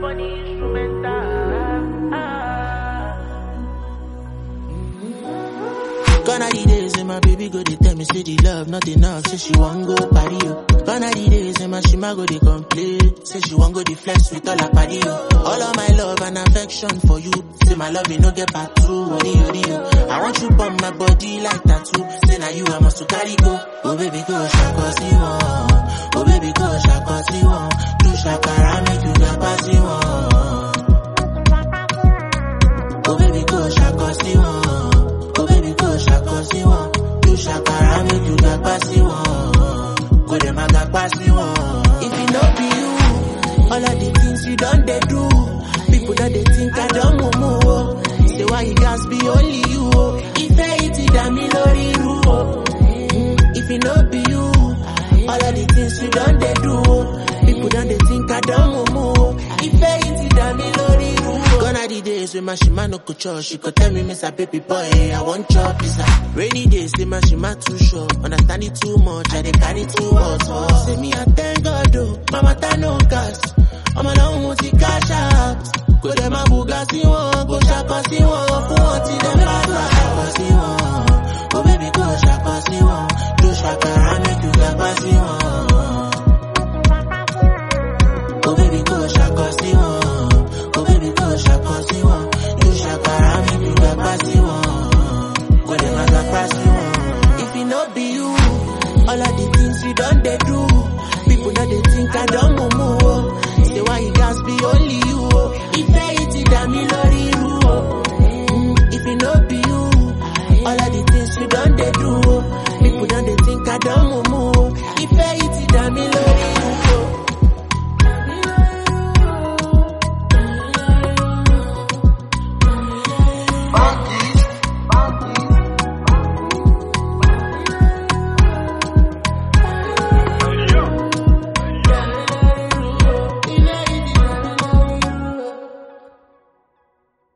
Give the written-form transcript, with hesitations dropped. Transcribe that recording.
on the instrumental. Gone are the days and my baby go they tell me say the love not enough, say she won't go party yo. Gone are the days and my shima go they complain, say she won't go the flex with all her party yo. All of my love and affection for you, say my love you no get back through, I want you on my body like tattoo, say now you I must to carry go. Oh baby go shaka si one, oh baby go shaka si one, do shakara make you get passy one. Oh baby go shaka si one. Oh baby go shaka si one, do shakara make you get passy one. Go dem get passy one. If it no be you, all of the things you done they do, people that they think I don't move. Say why you guys be only you? If I eat it, I'm lori ru. If it no be you, all of the things you done they do, people that they think I don't move. If I eat it, I'm lori ru. Gone are the days when my shima no go church. She could tell me, Miss a baby boy, I want chop pizza. Rainy days, say my shima too short. Understand it too much, I dey carry too much. Say me, I thank God, though. Mama, ta no gas. I'm alone with the cash out. Go dem a bugatti one, go shaka si one.